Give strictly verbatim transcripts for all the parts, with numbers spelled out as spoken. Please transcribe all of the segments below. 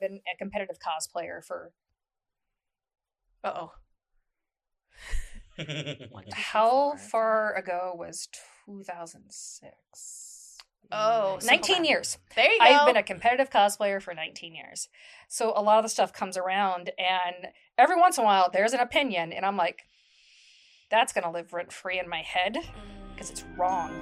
been a competitive cosplayer for. Uh-oh. One, two, How three, four, far five. ago was two thousand six? Oh, nineteen years. There you go. I've been a competitive cosplayer for nineteen years. So a lot of the stuff comes around, and every once in a while there's an opinion, and I'm like, that's going to live rent free in my head because it's wrong.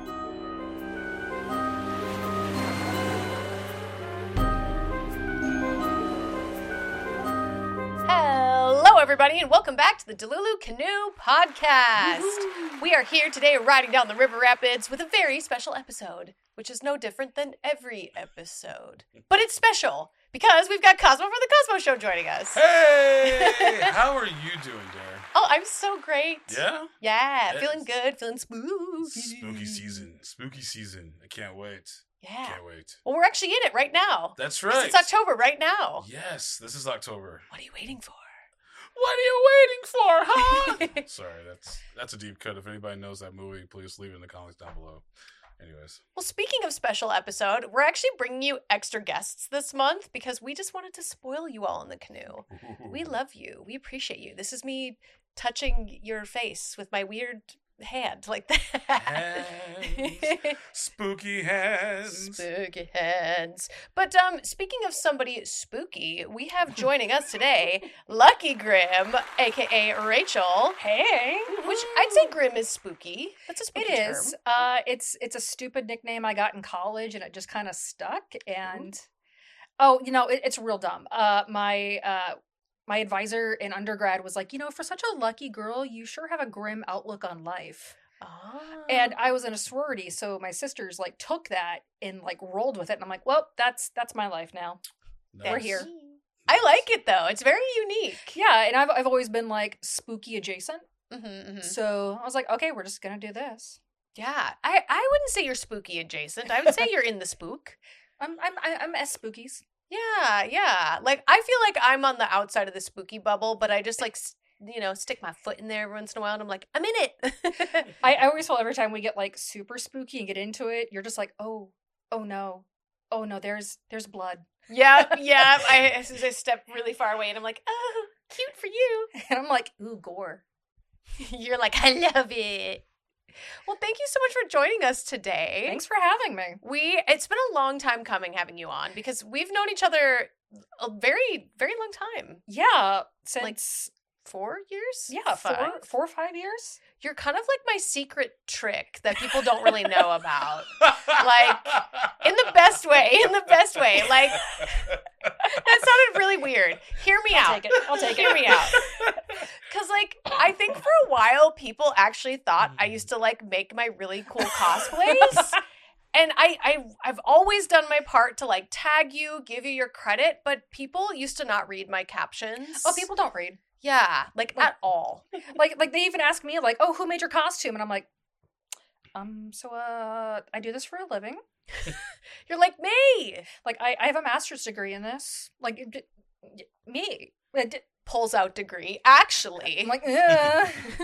Hello, everybody, and welcome back to the Delulu Canoe Podcast. Woo-hoo. We are here today riding down the river rapids with a very special episode, which is no different than every episode. But it's special because we've got Cosmo from the Cosmo Show joining us. Hey! How are you doing, Darren? Oh, I'm so great. Yeah? Yeah, Yes. feeling good, feeling spooky. Spooky season. Spooky season. I can't wait. Yeah. Can't wait. Well, we're actually in it right now. That's right. It's October right now. Yes, this is October. What are you waiting for? What are you waiting for, huh? Sorry, that's that's a deep cut. If anybody knows that movie, please leave it in the comments down below. Anyways. Well, speaking of special episode, we're actually bringing you extra guests this month because we just wanted to spoil you all in the canoe. Ooh. We love you. We appreciate you. This is me touching your face with my weird hand like that. Hands. Spooky hands. Spooky hands. But um, speaking of somebody spooky, we have joining us today Lucky Grim, aka Rachel. Hey, Which I'd say Grim is spooky. That's a spooky it term. is. Uh, it's it's a stupid nickname I got in college, and it just kind of stuck. And Ooh. oh, you know, it, it's real dumb. Uh, my uh. My advisor in undergrad was like, you know, for such a lucky girl, you sure have a grim outlook on life. Oh. And I was in a sorority, so my sisters like took that and like rolled with it. And I'm like, well, that's that's my life now. Nice. We're here. I like it though. It's very unique. Yeah, and I've I've always been like spooky adjacent. Mm-hmm, mm-hmm. So I was like, okay, we're just gonna do this. Yeah, I, I wouldn't say you're spooky adjacent. I would say you're in the spook. I'm I'm I'm S spookies. Yeah, yeah. Like, I feel like I'm on the outside of the spooky bubble, but I just, like, you know, stick my foot in there every once in a while, and I'm like, I'm in it. I, I always feel every time we get, like, super spooky and get into it, you're just like, oh, oh, no. Oh, no, there's there's blood. Yeah, yeah. I, I step really far away, and I'm like, oh, cute for you. And I'm like, ooh, gore. You're like, I love it. Well, thank you so much for joining us today. Thanks for having me. We it's been a long time coming having you on because we've known each other a very, very long time. Yeah, since like four years? Yeah, five. four, four or five years. You're kind of like my secret trick that people don't really know about. Like, in the best way, in the best way. Like, that sounded really weird. Hear me I'll out. Take it. I'll take Hear it. me out. Because, like, I think for a while, people actually thought I used to, like, make my really cool cosplays. And I, I, I've always done my part to, like, tag you, give you your credit, but people used to not read my captions. Oh, people don't read. Yeah, like, Like- at all. Like, like they even ask me, like, oh, who made your costume? And I'm like, um, so, uh, I do this for a living. You're like, me! Like, I, I have a master's degree in this. Like, d- d- me. Uh, d- Pulls out degree. Actually. I'm like, uh.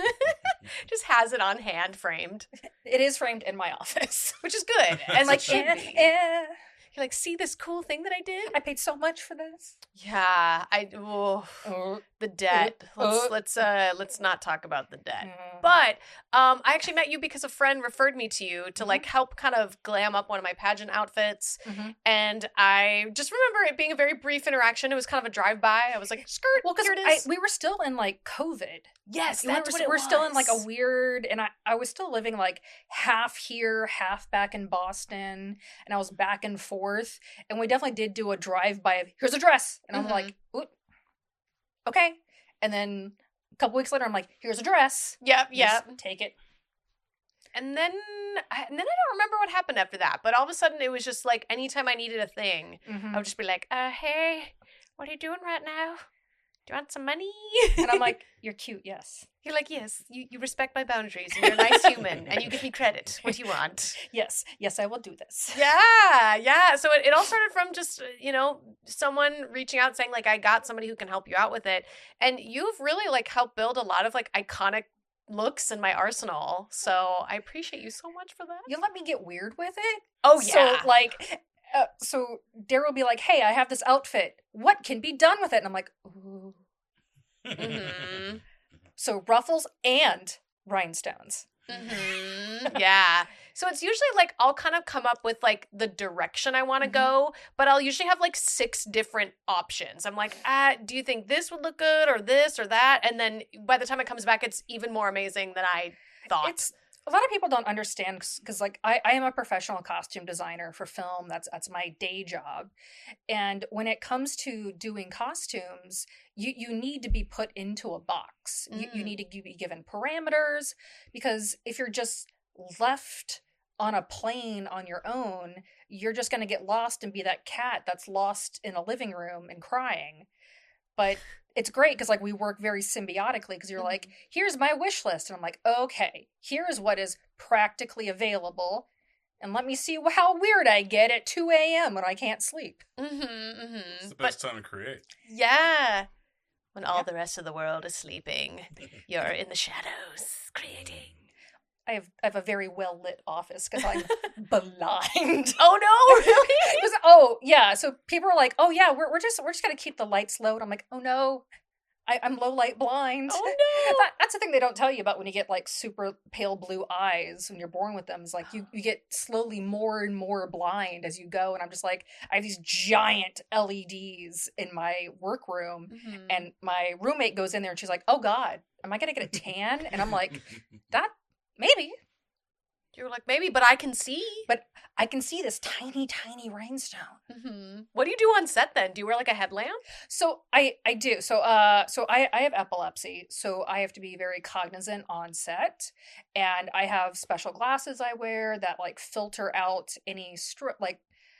Just has it on hand framed. It is framed in my office. Which is good. As And like, like, should eh, be. eh, You're like, see this cool thing that I did? I paid so much for this. Yeah, I oh, Oh, the debt. Uh, Let's uh. let's uh let's not talk about the debt. mm. But um, I actually met you because a friend referred me to you to Mhm. like help kind of glam up one of my pageant outfits, Mhm. and I just remember it being a very brief interaction. It was kind of a drive by. I was like, skirt. Well, because here it is. we were still in like COVID. yes, We that's were, what it we're still in like a was. weird, and I, I was still living like half here, half back in Boston, and I was back and forth. And we definitely did do a drive by of, here's a dress. And I'm Mhm. like, Oop, okay. And then a couple weeks later, I'm like, here's a dress. Yep, yep. Just take it. And then, I- and then I don't remember what happened after that. But all of a sudden, it was just like anytime I needed a thing, Mhm. I would just be like, uh, hey, what are you doing right now? Do you want some money? And I'm like, you're cute, yes. You're like, yes, you, you respect my boundaries and you're a nice human and you give me credit. What do you want? Yes, yes, I will do this. Yeah, yeah. So it, it all started from just, uh, you know, someone reaching out saying like, I got somebody who can help you out with it. And you've really like helped build a lot of like iconic looks in my arsenal. So I appreciate you so much for that. You let me get weird with it. Oh, yeah. So, like, uh, so Daryl will be like, hey, I have this outfit. What can be done with it? And I'm like, ooh. Mm-hmm. So ruffles and rhinestones. Mm-hmm. Yeah. So it's usually like I'll kind of come up with like the direction I want to Mhm. go, but I'll usually have like six different options. I'm like, ah, do you think this would look good or this or that? And then by the time it comes back, it's even more amazing than I thought. It's a lot of people don't understand because like I, I am a professional costume designer for film. That's that's my day job. And when it comes to doing costumes, you, you need to be put into a box. You, you Mm. need to be given parameters because if you're just left on a plane on your own, you're just going to get lost and be that cat that's lost in a living room and crying. But it's great because like we work very symbiotically because you're like, here's my wish list. And I'm like, okay, here's what is practically available. And let me see how weird I get at two a.m. when I can't sleep. Mm-hmm, It's mm-hmm. the But best time to create. yeah, when all Yep. the rest of the world is sleeping, you're in the shadows creating. I have I have a very well lit office because I'm blind. Oh no, really? 'Cause- oh yeah, so people are like, oh yeah, we're we're just we're just gonna keep the lights low. And I'm like, oh no, I, I'm low light blind. Oh no. That, that's the thing they don't tell you about when you get like super pale blue eyes when you're born with them. Is like you you get slowly more and more blind as you go. And I'm just like, I have these giant L E Ds in my workroom, Mhm. and my roommate goes in there and she's like, oh God, am I gonna get a tan? And I'm like, that maybe. You were like, maybe, but I can see. But I can see this tiny, tiny rhinestone. Mm-hmm. What do you do on set then? Do you wear like a headlamp? So I I do. So uh so I I have epilepsy, so I have to be very cognizant on set, and I have special glasses I wear that like filter out any stro- like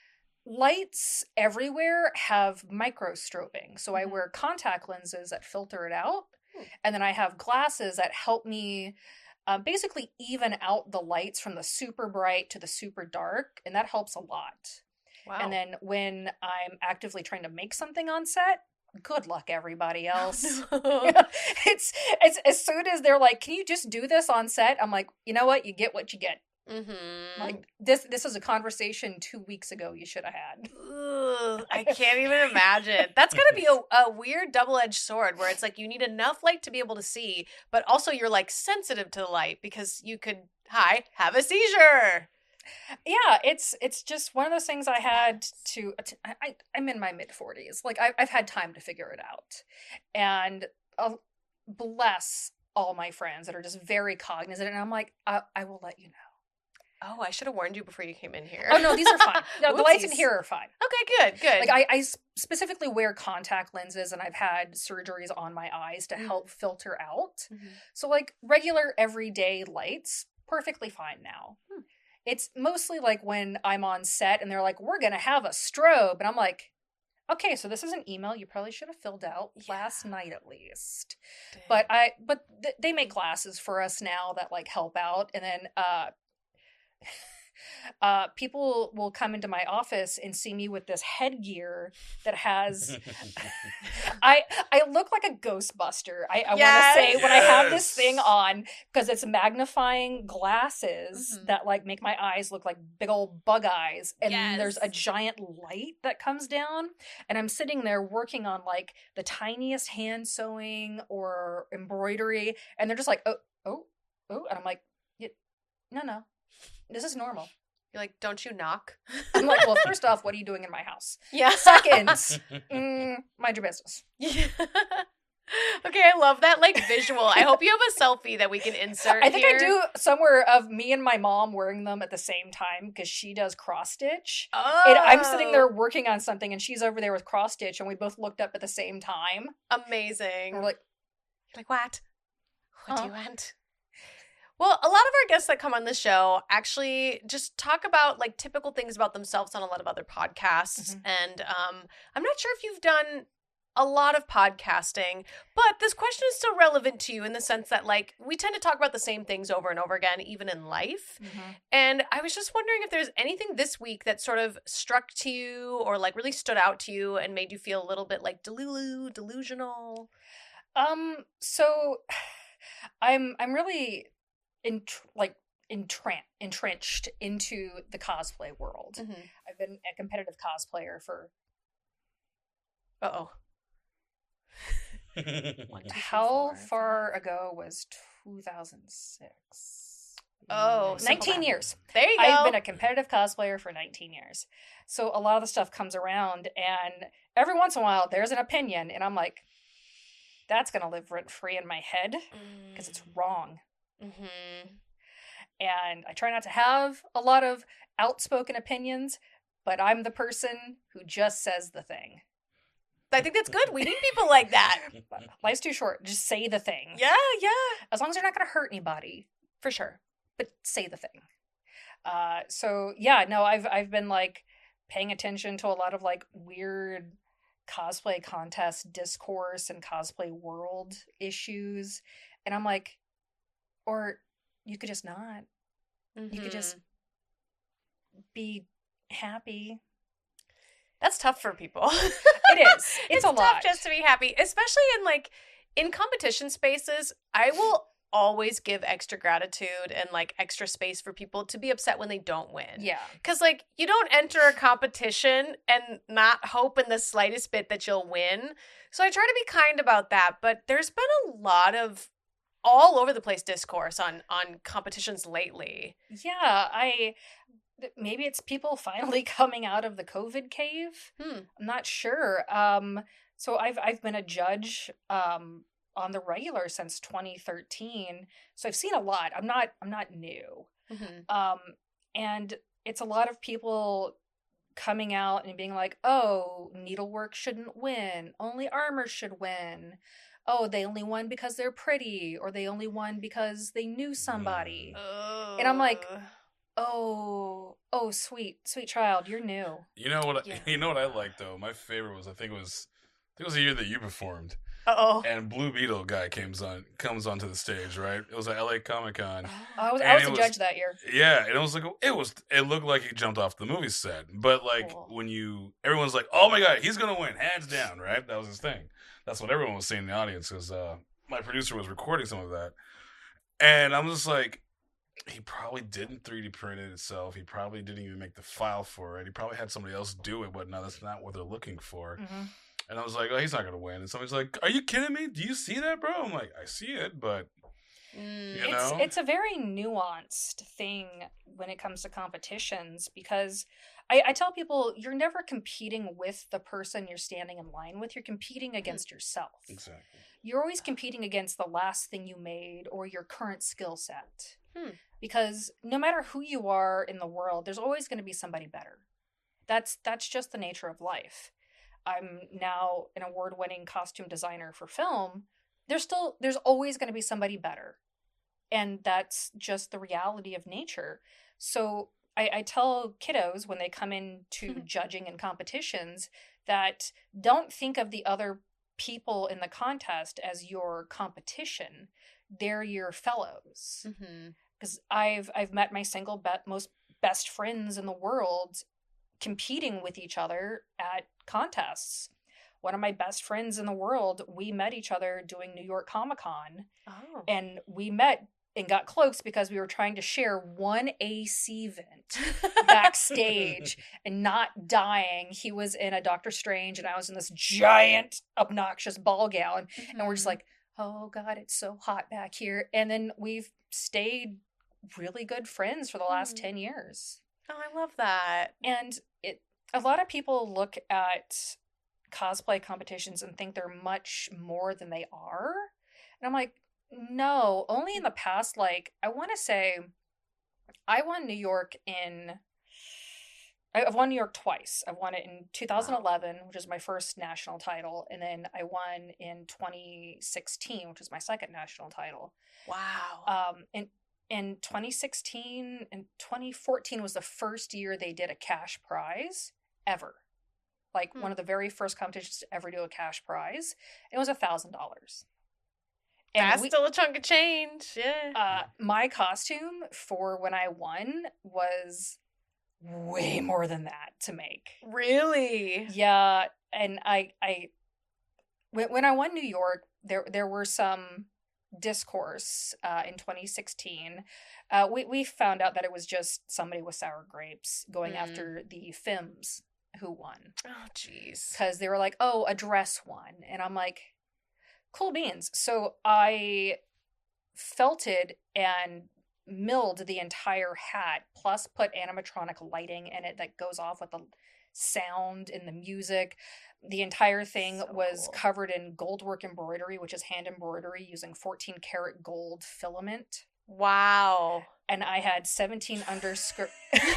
lights everywhere have microstrobing. So I Mhm. wear contact lenses that filter it out, Hmm. and then I have glasses that help me um, basically even out the lights from the super bright to the super dark, and that helps a lot. Wow. And then when I'm actively trying to make something on set, good luck everybody else. No. it's it's as soon as they're like, "Can you just do this on set?" I'm like, "You know what? You get what you get." Mm-hmm. Like this this is a conversation two weeks ago you should have had. Ugh, I can't even imagine. That's gotta be a, a weird double-edged sword where it's like you need enough light to be able to see, but also you're like sensitive to the light because you could, hi, have a seizure. Yeah, it's it's just one of those things I had to. I, I I'm in my mid forties. Like I, I've had time to figure it out, and uh, bless all my friends that are just very cognizant. And I'm like, I, I will let you know. Oh, I should have warned you before you came in here. Oh no, these are fine. No, the lights in Whoopsies. here are fine. Okay, good, good. Like I, I s- specifically wear contact lenses, and I've had surgeries on my eyes to Mm. help filter out. Mhm. So like regular everyday lights, perfectly fine now. Hmm. It's mostly like when I'm on set and they're like, "We're gonna have a strobe," and I'm like, "Okay, so this is an email you probably should have filled out last Yeah. night at least." Dang. But I, but th- they make glasses for us now that like help out, and then uh. Uh, people will come into my office and see me with this headgear that has I I look like a Ghostbuster. I, I Yes. want to say when I have this Yes. thing on because it's magnifying glasses Mhm. that like make my eyes look like big old bug eyes, and then there's a Yes. giant light that comes down, and I'm sitting there working on like the tiniest hand sewing or embroidery, and they're just like, oh oh oh, and I'm like, "Y- no no, this is normal. You're like, don't you knock? I'm like, well, first off, what are you doing in my house? Yeah. Second, mm, mind your business. Yeah. Okay, I love that like visual. I hope you have a selfie that we can insert. I think here. I do somewhere of me and my mom wearing them at the same time because she does cross stitch. Oh, And I'm sitting there working on something and she's over there with cross stitch, and we both looked up at the same time. Amazing. And we're like, Like, what? What do Huh? you want? Well, a lot of our guests that come on the show actually just talk about like typical things about themselves on a lot of other podcasts. Mhm. And um, I'm not sure if you've done a lot of podcasting, but this question is still relevant to you in the sense that like we tend to talk about the same things over and over again, even in life. And I was just wondering if there's anything this week that sort of struck to you or like really stood out to you and made you feel a little bit like delulu, delusional. Um, so I'm I'm really in like entran- entrenched into the cosplay world. Mm-hmm. I've been a competitive cosplayer for Uh-oh. One, two, how three, four, far five. ago was two thousand six? Oh, nineteen years. There you go. I've been a competitive cosplayer for nineteen years. So a lot of the stuff comes around, and every once in a while there's an opinion, and I'm like, that's going to live rent free in my head because mm. it's wrong. Mm-hmm. And I try not to have a lot of outspoken opinions, but I'm the person who just says the thing. I think that's good. We need people like that. Life's too short. Just say the thing. Yeah, yeah. As long as you're not going to hurt anybody, for sure. But say the thing. Uh, so yeah, no, I've I've been like paying attention to a lot of like weird cosplay contest discourse and cosplay world issues, and I'm like, or you could just not. Mm-hmm. You could just be happy. That's tough for people. It is. It's, it's a tough lot. just to be happy, especially in like in competition spaces. I will always give extra gratitude and like extra space for people to be upset when they don't win. Yeah. Because like you don't enter a competition and not hope in the slightest bit that you'll win. So I try to be kind about that. But there's been a lot of all over the place discourse on on competitions lately. Yeah, I maybe it's people finally coming out of the COVID cave. Hmm. I'm not sure. Um, so I've I've been a judge um, on the regular since twenty thirteen. So I've seen a lot. I'm not I'm not new. Mm-hmm. Um, and it's a lot of people coming out and being like, "Oh, needlework shouldn't win. Only armor should win. Oh, they only won because they're pretty, or they only won because they knew somebody." Uh, and I'm like, oh, oh, sweet, sweet child, you're new. You know what? Yeah. I, you know what I like though. My favorite was I think it was I think it was the year that you performed. Uh oh. And Blue Beetle guy comes on comes onto the stage, right? It was at L A Comic Con. I was I was a was, judge that year. Yeah, and it was like it was it looked like he jumped off the movie set. But like cool. when you everyone's like, oh my god, he's gonna win, hands down, right? That was his thing. That's what everyone was saying in the audience because uh, my producer was recording some of that, and I'm just like, he probably didn't three D print it itself. He probably didn't even make the file for it. He probably had somebody else do it, but no, that's not what they're looking for. Mm-hmm. And I was like, oh, he's not going to win. And somebody's like, are you kidding me? Do you see that, bro? I'm like, I see it, but, mm. you know. It's, it's a very nuanced thing when it comes to competitions because I, I tell people you're never competing with the person you're standing in line with. You're competing against mm. yourself. Exactly. You're always competing against the last thing you made or your current skill set. Hmm. Because no matter who you are in the world, there's always going to be somebody better. That's that's just the nature of life. I'm now an award-winning costume designer for film. There's still there's always going to be somebody better. And that's just the reality of nature. So I, I tell kiddos when they come into judging in competitions that don't think of the other people in the contest as your competition. They're your fellows. Mm-hmm. Because I've I've met my single be- most best friends in the world competing with each other at contests. One of my best friends in the world, we met each other doing New York Comic Con. Oh. And we met and got close because we were trying to share one A C vent backstage and not dying. He was in a Doctor Strange and I was in this giant, obnoxious ball gown. Mm-hmm. And we're just like, oh God, it's so hot back here. And then we've stayed really good friends for the last mm. ten years. Oh, I love that. And it a lot of people look at cosplay competitions and think they're much more than they are. And I'm like, no, only in the past, like, I want to say I won New York in, I've won New York twice. I've won it in two thousand eleven, wow. which is my first national title. And then I won in twenty sixteen, which is my second national title. Wow. Um, and in twenty sixteen and twenty fourteen was the first year they did a cash prize ever. Like hmm. one of the very first competitions to ever do a cash prize. It was a thousand dollars. That's we, still a chunk of change. Yeah. Uh, my costume for when I won was way more than that to make. Really? Yeah. And I, I, when, when I won New York, there, there were some discourse uh, in twenty sixteen, uh, we, we found out that it was just somebody with sour grapes going Mm. after the Femmes who won. Oh, jeez. Because they were like, oh, a dress won. And I'm like, cool beans. So I felted and milled the entire hat, plus put animatronic lighting in it that goes off with the sound and the music. The entire thing So was cool. covered in goldwork embroidery, which is hand embroidery using fourteen karat gold filament. Wow. And I had seventeen underskirt.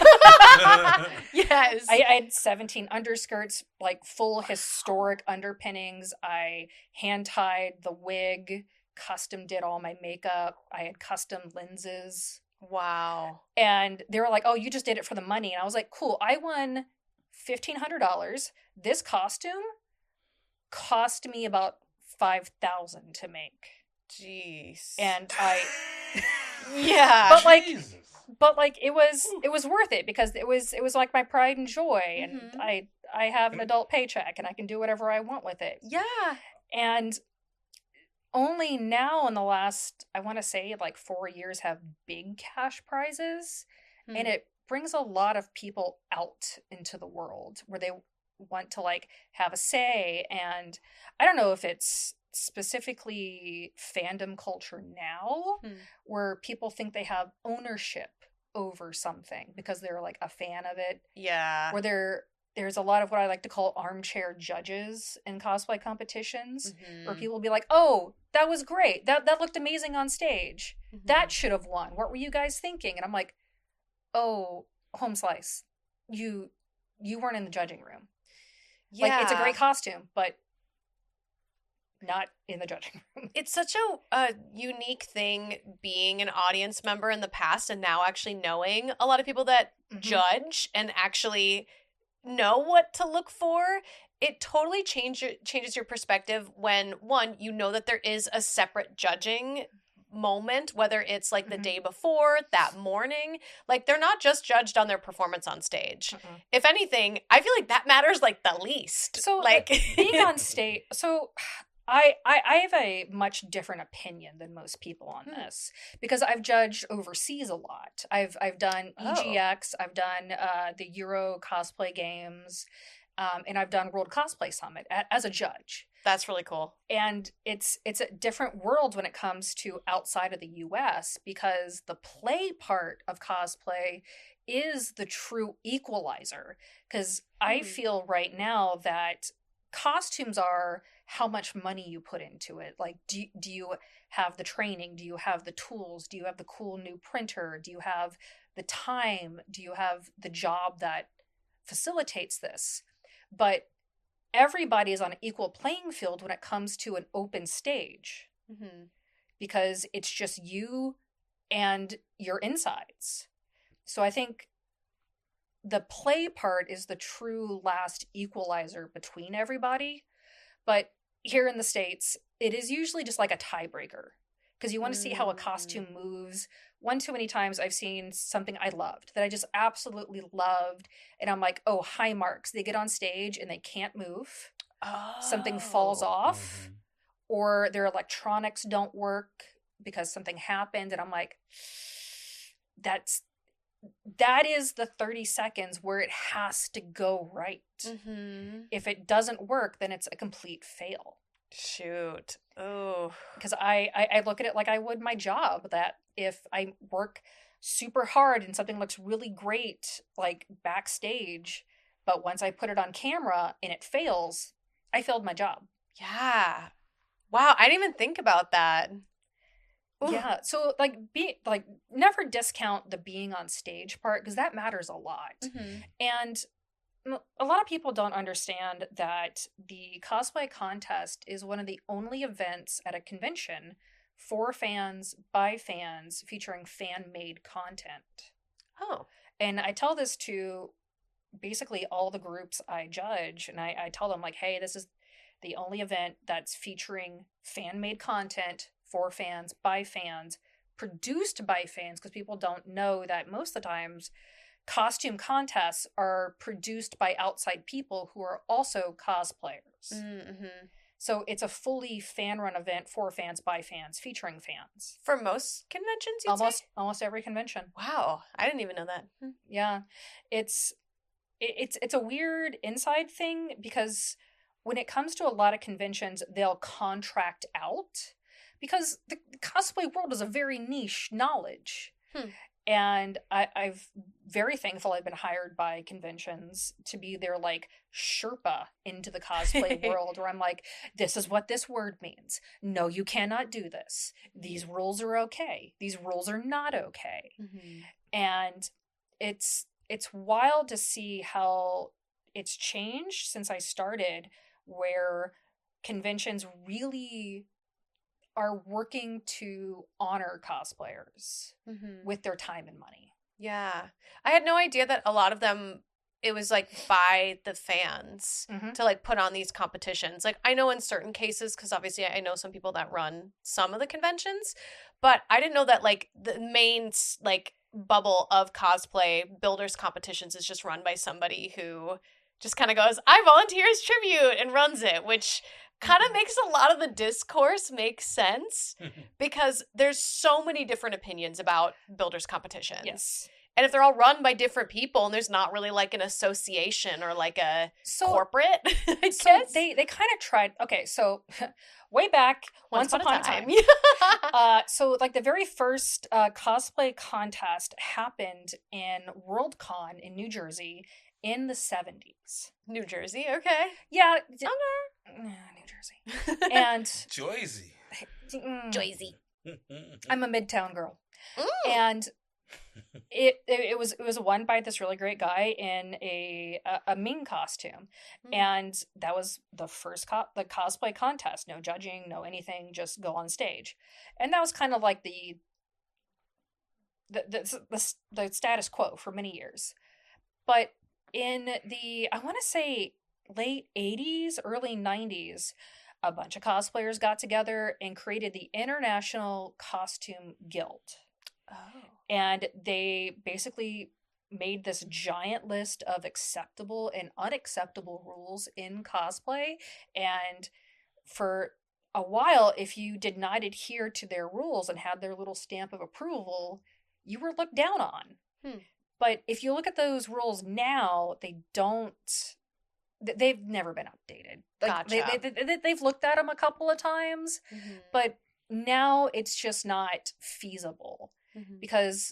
Yes. I, I had seventeen underskirts, like full historic underpinnings. I hand tied the wig, custom did all my makeup. I had custom lenses. Wow. And they were like, oh, you just did it for the money. And I was like, cool, I won fifteen hundred dollars. This costume cost me about five thousand dollars to make. Jeez. And I, yeah. but like, Jesus. but like it was, it was worth it because it was, it was like my pride and joy. And Mhm. I, I have an adult paycheck and I can do whatever I want with it. yeah. And only now in the last, I want to say like four years have big cash prizes. Hmm. And it brings a lot of people out into the world where they want to like have a say. And I don't know if it's specifically fandom culture now Hmm. where people think they have ownership over something because they're like a fan of it, Yeah. where there there's a lot of what I like to call armchair judges in cosplay competitions where Mhm. people will be like, oh, that was great, that that looked amazing on stage, Mhm. that should have won, what were you guys thinking? And I'm like, oh, home slice, you you weren't in the judging room. yeah. Like, it's a great costume, but not in the judging room. It's such a, a unique thing being an audience member in the past and now actually knowing a lot of people that Mhm. judge and actually know what to look for. It totally change, changes your perspective when, one, you know that there is a separate judging moment, whether it's like the Mhm. day before, that morning. Like, they're not just judged on their performance on stage. Uh-uh. If anything, I feel like that matters like the least. So, like being on stage, so I, I I have a much different opinion than most people on Hmm. this because I've judged overseas a lot. I've I've done Oh. E G X, I've done uh, the Euro Cosplay Games, um, and I've done World Cosplay Summit a- as a judge. That's really cool. And it's it's a different world when it comes to outside of the U S because the play part of cosplay is the true equalizer. Because I Hmm. feel right now that costumes are how much money you put into it. Like, do you, do you have the training? Do you have the tools? Do you have the cool new printer? Do you have the time? Do you have the job that facilitates this? But everybody is on an equal playing field when it comes to an open stage Mm-hmm. because it's just you and your insides. So I think the play part is the true last equalizer between everybody. But here in the States, it is usually just like a tiebreaker because you want to see how a costume moves. One too many times I've seen something I loved that I just absolutely loved. And I'm like, oh, high marks. They get on stage and they can't move. Oh. Something falls off Mhm. or their electronics don't work because something happened. And I'm like, that's, that is the thirty seconds where it has to go right. Mm-hmm. If it doesn't work, then it's a complete fail. Shoot. Oh. Because I, I, I look at it like I would my job, that if I work super hard and something looks really great, like backstage, but once I put it on camera and it fails, I failed my job. Yeah. Wow. I didn't even think about that. Ooh. Yeah. So like be like never discount the being on stage part because that matters a lot. Mm-hmm. And m- a lot of people don't understand that the cosplay contest is one of the only events at a convention for fans, by fans, featuring fan-made content. Oh. And I tell this to basically all the groups I judge, and I, I tell them, like, hey, this is the only event that's featuring fan-made content for fans, by fans, produced by fans, because people don't know that most of the times costume contests are produced by outside people who are also cosplayers. Mm-hmm. So it's a fully fan-run event for fans by fans, featuring fans. For most conventions, you'd Almost say? almost every convention. Wow, I didn't even know that. Hmm. Yeah, it's it, it's it's a weird inside thing because when it comes to a lot of conventions, they'll contract out because the, the cosplay world is a very niche knowledge. Hmm. And I, I've very thankful I've been hired by conventions to be their like Sherpa into the cosplay world, where I'm like, this is what this word means. No, you cannot do this. These rules are okay. These rules are not okay. Mm-hmm. And it's it's wild to see how it's changed since I started, where conventions really are working to honor cosplayers Mm-hmm. with their time and money. Yeah. I had no idea that a lot of them, it was like by the fans Mm-hmm. to like put on these competitions. Like I know in certain cases, because obviously I know some people that run some of the conventions, but I didn't know that like the main like bubble of cosplay builders competitions is just run by somebody who just kind of goes, I volunteer as tribute and runs it, which kind of makes a lot of the discourse make sense because there's so many different opinions about builders competitions. Yes. And if they're all run by different people and there's not really like an association or like a So, corporate, I so guess. they, they kind of tried. Okay, so way back, once, upon, a time. uh, so like the very first uh, cosplay contest happened in Worldcon in New Jersey in the seventies. New Jersey, okay. Yeah. d- Okay. uh, New Jersey. And Joyzy. mm, Joyzy. I'm a Midtown girl. Mm. And it, it it was it was won by this really great guy in a a, a Ming costume, Mm. and that was the first co- the cosplay contest. No judging, no anything, just go on stage, and that was kind of like the the the the, the status quo for many years. But in the I want to say late eighties, early nineties, a bunch of cosplayers got together and created the International Costume Guild. Oh. And they basically made this giant list of acceptable and unacceptable rules in cosplay. And for a while, if you did not adhere to their rules and had their little stamp of approval, you were looked down on. Hmm. But if you look at those rules now, they don't. th- They've never been updated. Like, they, Gotcha. they, they, they've looked at them a couple of times, Mm-hmm. but now it's just not feasible Mm-hmm. because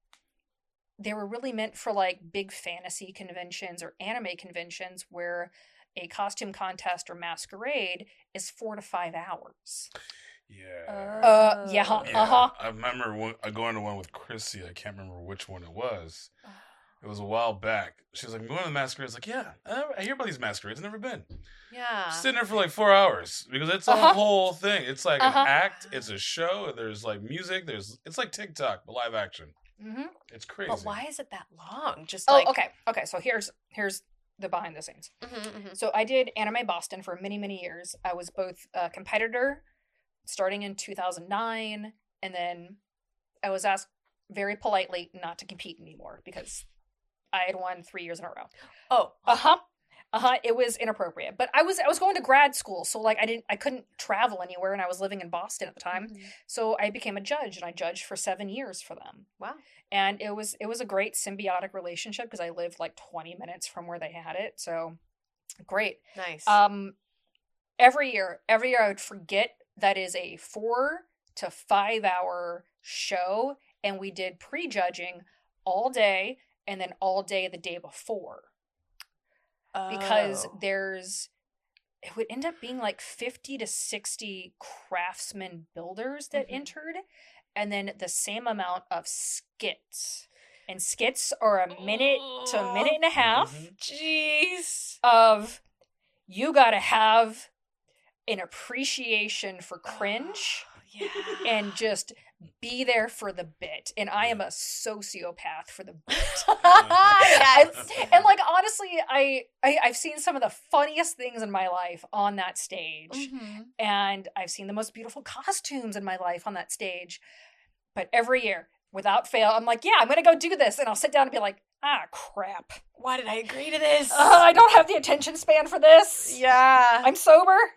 they were really meant for like big fantasy conventions or anime conventions where a costume contest or masquerade is four to five hours. Yeah. Uh, yeah, Oh. Yeah, Uh-huh. I remember one, uh, going to one with Chrissy. I can't remember which one it was. It was a while back. She was like, I'm going to the masquerade. I was like, yeah, I, I hear about these masquerades. I've never been. Yeah. Sitting there for like four hours because it's a Uh-huh. whole thing. It's like Uh-huh. an act. It's a show. There's like music. There's It's like TikTok, but live action. Mm-hmm. It's crazy. But why is it that long? Just Oh, like. okay. Okay, so here's here's the behind the scenes. Mm-hmm, mm-hmm. So I did Anime Boston for many, many years. I was both a competitor starting in two thousand nine, and then I was asked very politely not to compete anymore because I had won three years in a row. Oh. Uh-huh. Uh-huh. It was inappropriate. But I was I was going to grad school, so like I didn't I couldn't travel anywhere, and I was living in Boston at the time. Mhm. So I became a judge, and I judged for seven years for them. Wow. And it was it was a great symbiotic relationship because I lived like twenty minutes from where they had it. So great. Nice. Um every year, every year I would forget that is a four to five hour show, and we did pre-judging all day and then all day the day before. Because Oh. there's it would end up being like fifty to sixty craftsman builders that Mhm. entered, and then the same amount of skits. And skits are a minute to a minute and a half Mhm. Jeez. of you gotta have an appreciation for cringe Yeah. and just be there for the bit. And I am a sociopath for the bit. Yes. And like honestly, I, I I've seen some of the funniest things in my life on that stage, Mhm. and I've seen the most beautiful costumes in my life on that stage. But every year, without fail, I'm like, yeah, I'm gonna go do this, and I'll sit down and be like, ah, crap. Why did I agree to this? Uh, I don't have the attention span for this. Yeah. I'm sober.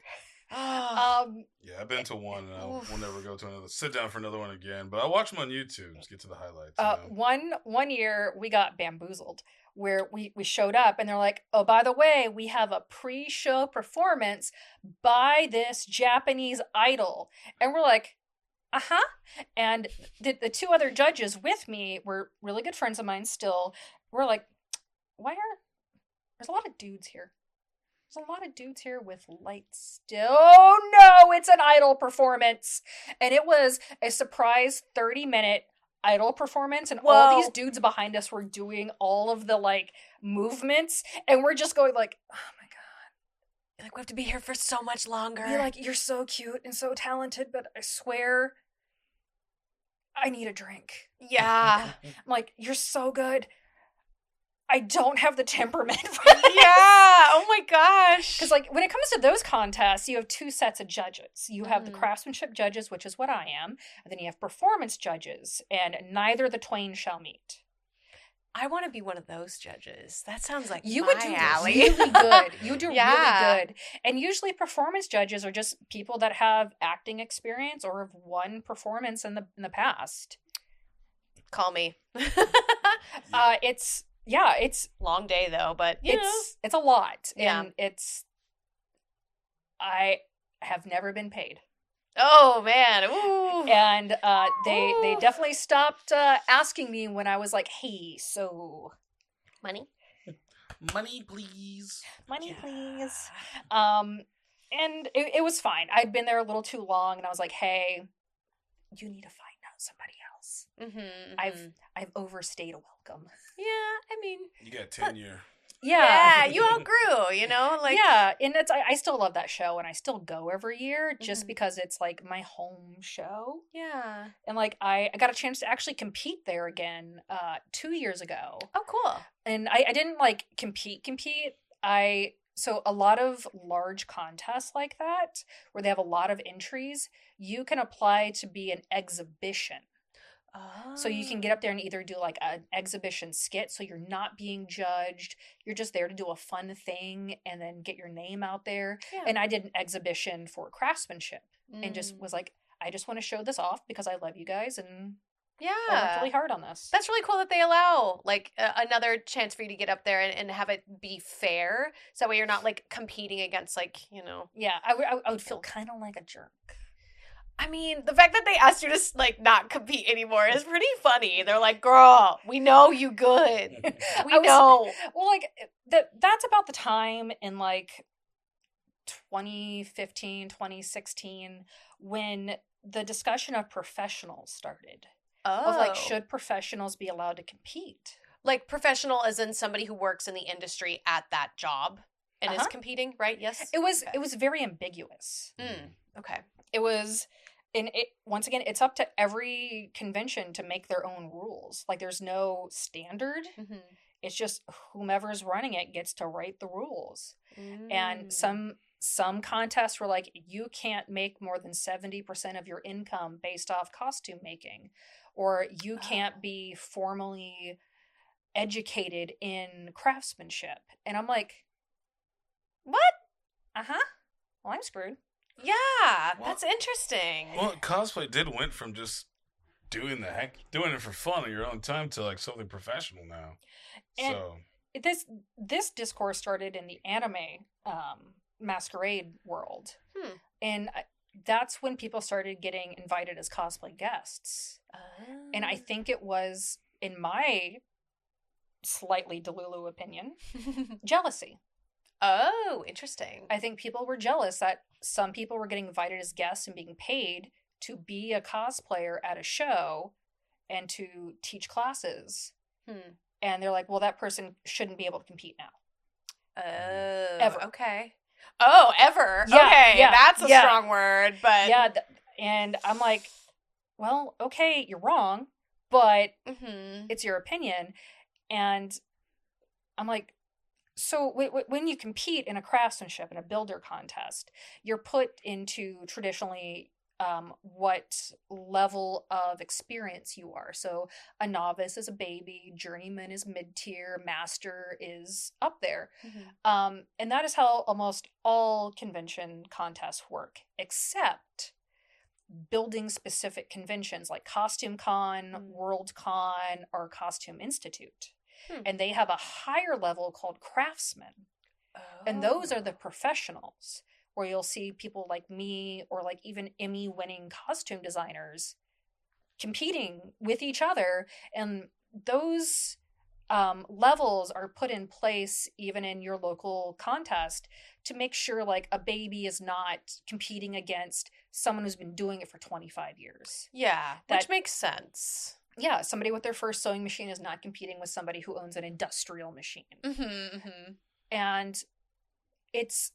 Um, Yeah, I've been to one, and I Oof. will never go to another. Sit down for another one again. But I watch them on YouTube. Just get to the highlights. uh, You know? one one year we got bamboozled where we we showed up and they're like, oh, by the way, we have a pre-show performance by this Japanese idol, and we're like, uh huh. And the the two other judges with me were really good friends of mine. Still, we're like, why are there's a lot of dudes here? There's a lot of dudes here with lights still. Oh no, it's an idol performance. And it was a surprise thirty minute idol performance. And all Whoa. these dudes behind us were doing all of the like movements. And we're just going like, oh my God. Like, we have to be here for so much longer. You're like, you're so cute and so talented, but I swear I need a drink. yeah. I'm like, you're so good. I don't have the temperament for Yeah. it. Oh my gosh. Because, like, when it comes to those contests, you have two sets of judges. You have the Mhm. craftsmanship judges, which is what I am, and then you have performance judges, and neither the twain shall meet. I want to be one of those judges. That sounds like You my would do alley. really good. You do Yeah. really good. And usually, performance judges are just people that have acting experience or have won performance in the in the past. Call me. Uh, it's yeah, it's Long day though, but you know. it's it's a lot, Yeah. and it's I have never been paid. Oh man. Ooh. And uh, they they Ooh. definitely stopped uh, asking me when I was like, "Hey, so Money. Money, please. money, please." Um, and it, it was fine. I'd been there a little too long, and I was like, "Hey, you need to find out somebody else. Mm-hmm, I've I've overstayed a welcome." Yeah. I mean. You got tenure. Yeah. You outgrew. You know. Like. yeah, and it's I, I still love that show, and I still go every year just Mhm. because it's like my home show, Yeah. and like I, I got a chance to actually compete there again uh, two years ago. Oh, cool. And I, I didn't like compete compete I so a lot of large contests like that where they have a lot of entries, you can apply to be an exhibition. Oh. So you can get up there and either do like an exhibition skit, so you're not being judged, you're just there to do a fun thing and then get your name out there. Yeah. And I did an exhibition for craftsmanship and just Mm. was like, I just want to show this off because I love you guys, and I worked Yeah. really hard on this. That's really cool that they allow like uh, another chance for you to get up there and, and have it be fair. So that way you're not like competing against like, you know. Yeah, I would I would- I would feel kind of like a jerk. I mean, the fact that they asked you to like not compete anymore is pretty funny. They're like, "Girl, we know you good. We I was- know." Well, like that that's about the time in like twenty fifteen, twenty sixteen when the discussion of professionals started. Oh. Of like, should professionals be allowed to compete? like professional as in somebody who works in the industry at that job and is Uh-huh. competing, right? Yes. It was Okay. it was very ambiguous. Mm, okay. It was and it once again it's up to every convention to make their own rules. Like there's no standard. Mm-hmm. It's just whomever's running it gets to write the rules. Mm. And some some contests were like, you can't make more than seventy percent of your income based off costume making, or you can't Oh. be formally educated in craftsmanship. And I'm like, What? uh-huh, well, I'm screwed. Yeah, Well- that's interesting. Well, cosplay did went from just doing the heck, doing it for fun in your own time to like something professional now. And- so This this discourse started in the anime um, masquerade world. Hmm. And I, that's when people started getting invited as cosplay guests. And I think it was, in my slightly Delulu opinion, jealousy. Oh, interesting. I think people were jealous that some people were getting invited as guests and being paid to be a cosplayer at a show and to teach classes. Hmm. And they're like, well, that person shouldn't be able to compete now. Oh, Ever. okay. Oh, ever. Yeah, okay, yeah, that's a yeah. strong word, but Yeah. Th- and I'm like, well, okay, you're wrong, but Mhm. it's your opinion. And I'm like, so w- w- when you compete in a craftsmanship in a builder contest, you're put into traditionally um, what level of experience you are. So a novice is a baby, journeyman is mid-tier, master is up there. Mm-hmm. Um, and that is how almost all convention contests work, except building specific conventions like Costume Con, Mm. World Con, or Costume Institute. Hmm. And they have a higher level called craftsmen. And those are the professionals, where you'll see people like me or like even Emmy-winning costume designers competing with each other. And those um, levels are put in place even in your local contest to make sure like a baby is not competing against someone who's been doing it for twenty-five years. Yeah, That- which makes sense. Yeah, somebody with their first sewing machine is not competing with somebody who owns an industrial machine. Mm-hmm, mm-hmm. And it's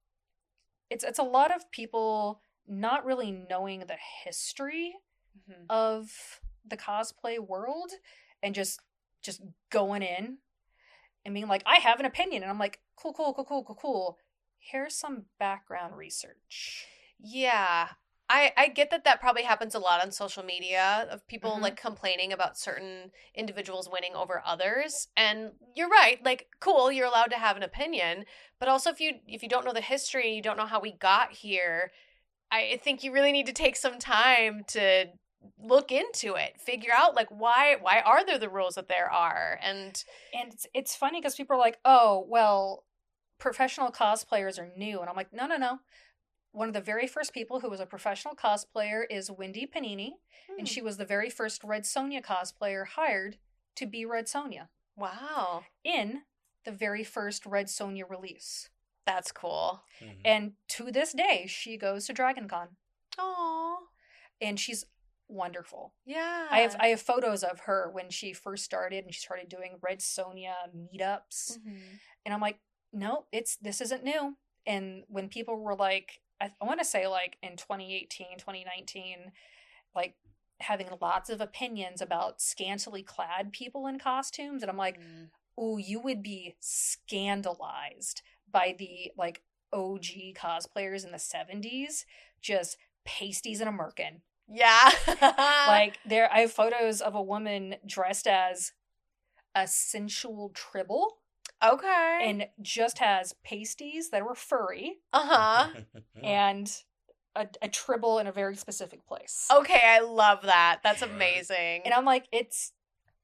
it's it's a lot of people not really knowing the history Mm-hmm. of the cosplay world and just just going in and being like, I have an opinion, and I'm like, cool, cool, cool, cool, cool, cool. Here's some background research. Yeah. I, I get that that probably happens a lot on social media of people Mhm. like complaining about certain individuals winning over others. And you're right, like cool, you're allowed to have an opinion, but also if you if you don't know the history, you don't know how we got here, I think you really need to take some time to look into it, figure out like why why are there the rules that there are. And And it's it's funny because people are like, oh, well, professional cosplayers are new, and I'm like, no, no, no. One of the very first people who was a professional cosplayer is Wendy Panini, and she was the very first Red Sonja cosplayer hired to be Red Sonja wow, in the very first Red Sonja release. that's cool. Mhm. And to this day, she goes to Dragon Con, Oh, and she's wonderful. yeah. I have I have photos of her when she first started, and she started doing Red Sonja meetups, Mhm. and I'm like, no, it's this isn't new. And when people were like, I, I want to say like in twenty eighteen, twenty nineteen, like having lots of opinions about scantily clad people in costumes, and I'm like, Mm. ooh, you would be scandalized by the like O G cosplayers in the seventies, just pasties and a merkin. Yeah. Like there, I have photos of a woman dressed as a sensual tribble okay. and just has pasties that were furry uh-huh. and a, a tribble in a very specific place. Okay, I love that. That's Right. amazing. And I'm like, it's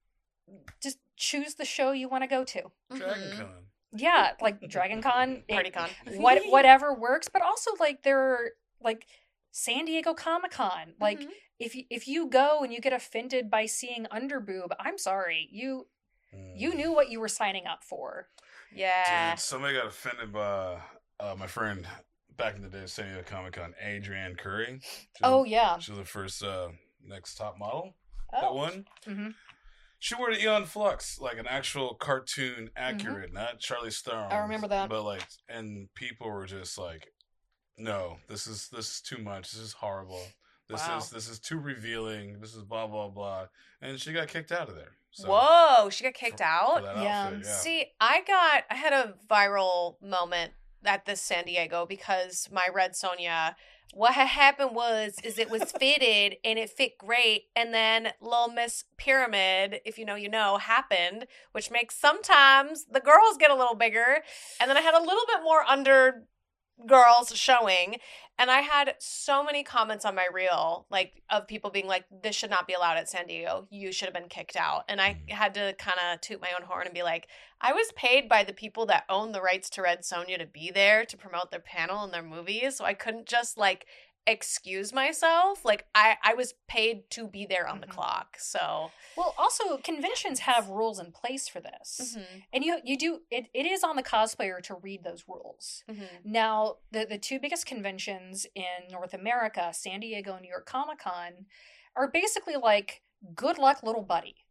just choose the show you want to go to. Dragon Mhm. Con. Yeah, like Dragon Con, it- Party con. what whatever works, but also like there are like San Diego Comic Con. Like Mhm. if you, if you go and you get offended by seeing underboob, I'm sorry, you you Mm. knew what you were signing up for. Yeah. Dude, somebody got offended by uh, my friend back in the day, San Diego Comic Con, Adrienne Curry. She Oh was, yeah. she was the first uh, next top model that Oh. won. Mhm. She wore the Eon Flux, like an actual cartoon accurate, not Charlie Theron. Mm-hmm. I remember that. But like, and people were just like, "No, this is this is too much. This is horrible. This Wow. is this is too revealing. This is blah blah blah." And she got kicked out of there. So, Whoa, she got kicked for- out? for that Yeah. outfit, yeah. See, I got I had a viral moment at this San Diego because my Red Sonja, what had happened was is it was fitted and it fit great, and then Little Miss Pyramid, if you know you know, happened, which makes sometimes the girls get a little bigger, and then I had a little bit more under girls showing, and I had so many comments on my reel, like of people being like, this should not be allowed at San Diego, you should have been kicked out. And I Mm. had to kind of toot my own horn and be like, I was paid by the people that own the rights to Red Sonja to be there to promote their panel and their movies, so I couldn't just like excuse myself. Like I I was paid to be there on the Mhm. clock. So Well, also conventions have rules in place for this. mhm, And you you do it, it is on the cosplayer to read those rules. mhm. Now, the the two biggest conventions in North America, San Diego and New York Comic Con, are basically like good luck little buddy.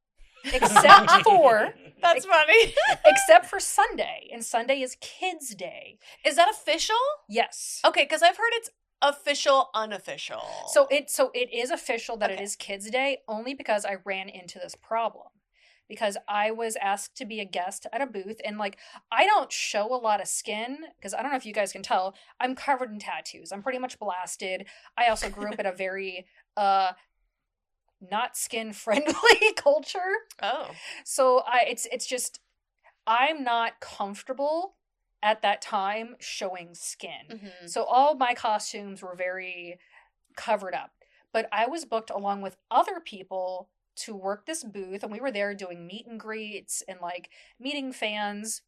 Except for That's funny. except for Sunday. And Sunday is Kids Day. Is that official? Yes. Okay, because I've heard it's official, unofficial. So it so it is official that it Okay. is Kids Day only because I ran into this problem. because I was asked to be a guest at a booth, and like I don't show a lot of skin because I don't know if you guys can tell, I'm covered in tattoos. I'm pretty much blasted. I also grew up in a very uh not skin friendly culture. Oh. So I it's it's just I'm not comfortable at that time showing skin. Mm-hmm. So all my costumes were very covered up. But I was booked along with other people to work this booth, and we were there doing meet and greets and like meeting fans.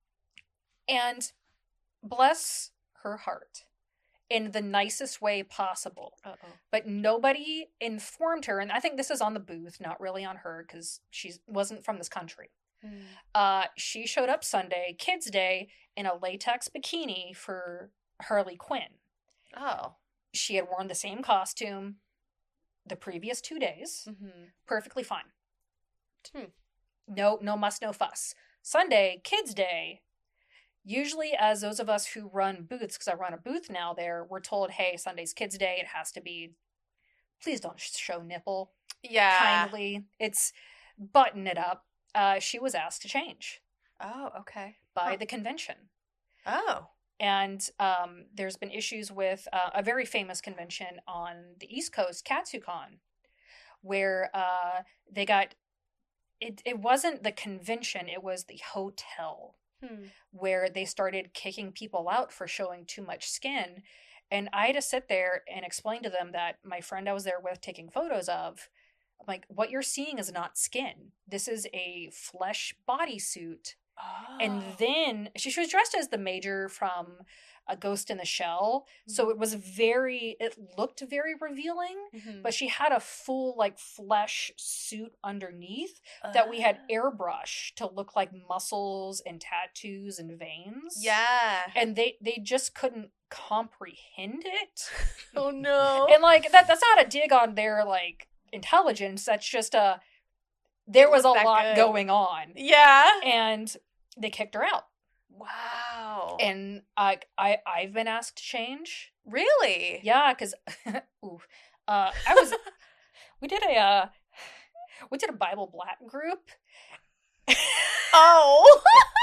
And bless her heart, in the nicest way possible. Uh-oh. But nobody informed her, and I think this is on the booth, not really on her, because she wasn't from this country. Mm. Uh, she showed up Sunday, Kids Day, in a latex bikini for Harley Quinn. Oh. She had worn the same costume the previous two days. Mm-hmm. Perfectly fine. Hmm. No, no muss, no fuss. Sunday, Kids Day. Usually, as those of us who run booths, because I run a booth now there, we're told, hey, Sunday's Kids Day. It has to be, please don't show nipple. Yeah. Kindly. It's button it up. Uh, she was asked to change Oh, okay. by Huh. the convention. Oh. And um, there's been issues with uh, a very famous convention on the East Coast, KatsuCon, where uh, they got, it, it wasn't the convention, it was the hotel, Hmm. where they started kicking people out for showing too much skin. And I had to sit there and explain to them that my friend I was there with taking photos of, I'm like, what you're seeing is not skin. This is a flesh bodysuit. Oh. And then she, she was dressed as the Major from A Ghost in the Shell. So it was very, it looked very revealing, Mhm. but she had a full like flesh suit underneath that we had Ah. airbrushed to look like muscles and tattoos and veins. Yeah. And they, they just couldn't comprehend it. Oh no. And like, that that's not a dig on their like intelligence. That's just a, there was a Look that lot good. going on. Yeah. And they kicked her out. Wow. And I, I, I've been asked to change. Really? Yeah, because, ooh, uh, I was, we did a, uh, we did a Bible Black group. Oh.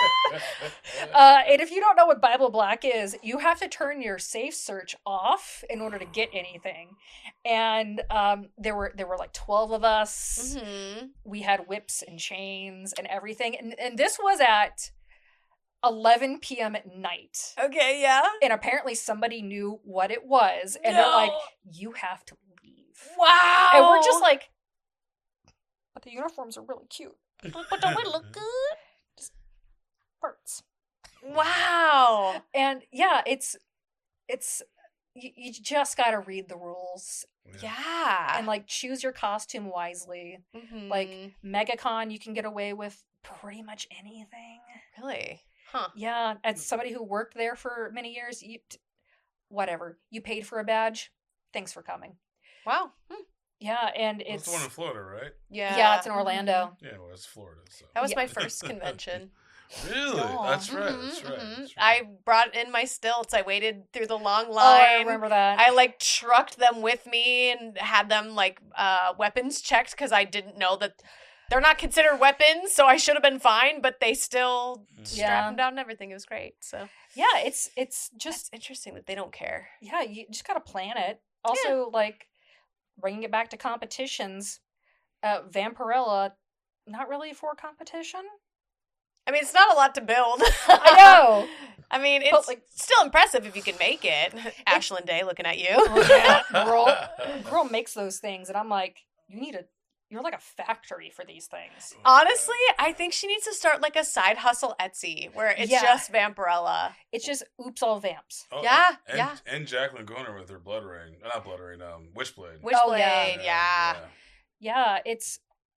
Uh, and if you don't know what Bible Black is, you have to turn your safe search off in order to get anything. And um, there were there were like twelve of us. Mm-hmm. We had whips and chains and everything. And and this was at eleven p.m. at night. Okay, yeah. And apparently somebody knew what it was. And they're No. like, you have to leave. Wow. And we're just like, but the uniforms are really cute. but don't we look good? Parts. Wow. And yeah, it's it's you, you just got to read the rules Yeah. and like choose your costume wisely. Mhm. Like MegaCon, you can get away with pretty much anything. Really? Huh. Yeah, as somebody who worked there for many years, you whatever. You paid for a badge. Thanks for coming. Wow. Hmm. Yeah, and That's it's the one in Florida, right? Yeah. yeah, it's in Orlando. Yeah, well, it's Florida. So. That was Yeah. my first convention. Really? Oh. That's right. Mhm, That's right. mhm. That's right. I brought in my stilts. I waited through the long Oh, I line. remember that. I like trucked them with me and had them like uh, weapons checked because I didn't know that they're not considered weapons, so I should have been fine. But they still strap Yeah. them down and everything. It was great. So yeah, it's it's just just interesting that they don't care. yeah, you just gotta plan it. Also, like bringing it back to competitions, uh, Vampirella, not really for competition. I mean, it's not a lot to build. I know. I mean, it's But, like- still impressive if you can make it. Ashlyn Day, looking at you. Oh, yeah, girl, girl makes those things, and I'm like, you need a, you're like a factory for these things. Honestly, I think she needs to start like a side hustle Etsy where it's Yeah. just Vampirella. It's just oops, all vamps. Oh, Yeah, and, yeah. And Jacqueline Goner with her Blood Rain. Uh, Not Blood Rain, um, Witchblade. Witchblade, Oh, yeah. yeah. Yeah, it's.